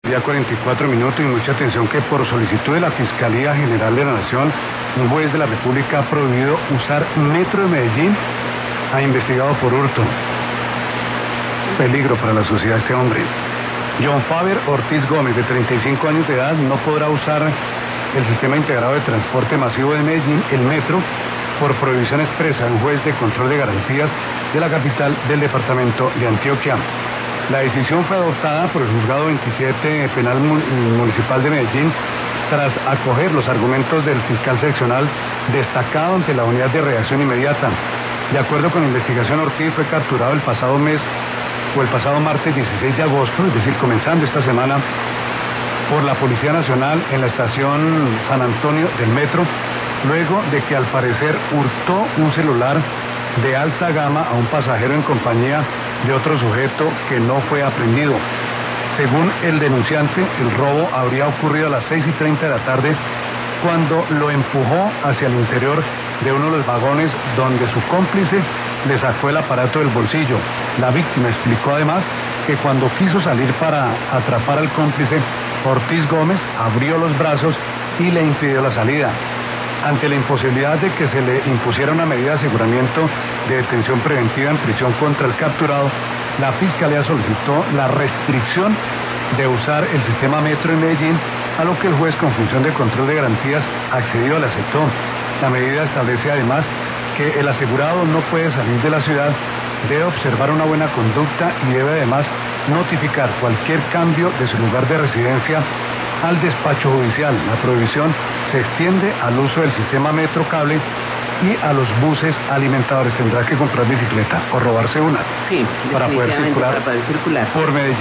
Ya 44 minutos y mucha atención que por solicitud de la Fiscalía General de la Nación, un juez de la República ha prohibido usar Metro de Medellín, ha investigado por hurto. Peligro para la sociedad este hombre. John Faber Ortiz Gómez, de 35 años de edad, no podrá usar el sistema integrado de transporte masivo de Medellín, el Metro, por prohibición expresa de un juez de control de garantías de la capital del departamento de Antioquia. La decisión fue adoptada por el Juzgado 27 Penal Municipal de Medellín tras acoger los argumentos del fiscal seccional destacado ante la Unidad de Reacción Inmediata. De acuerdo con la investigación, Ortiz fue capturado el pasado martes 16 de agosto, es decir, comenzando esta semana, por la Policía Nacional en la estación San Antonio del Metro, luego de que al parecer hurtó un celular de alta gama a un pasajero en compañía de otro sujeto que no fue aprehendido. Según el denunciante, el robo habría ocurrido a las 6:30 de la tarde cuando lo empujó hacia el interior de uno de los vagones donde su cómplice le sacó el aparato del bolsillo. La víctima explicó además que cuando quiso salir para atrapar al cómplice, Ortiz Gómez abrió los brazos y le impidió la salida. Ante la imposibilidad de que se le impusiera una medida de aseguramiento de detención preventiva en prisión contra el capturado, la Fiscalía solicitó la restricción de usar el sistema Metro en Medellín, a lo que el juez con función de control de garantías accedió, le aceptó. La medida establece además que el asegurado no puede salir de la ciudad, debe observar una buena conducta y debe además notificar cualquier cambio de su lugar de residencia al despacho judicial. La prohibición se extiende al uso del sistema Metro Cable y a los buses alimentadores. Tendrá que comprar bicicleta o robarse una para poder circular por Medellín.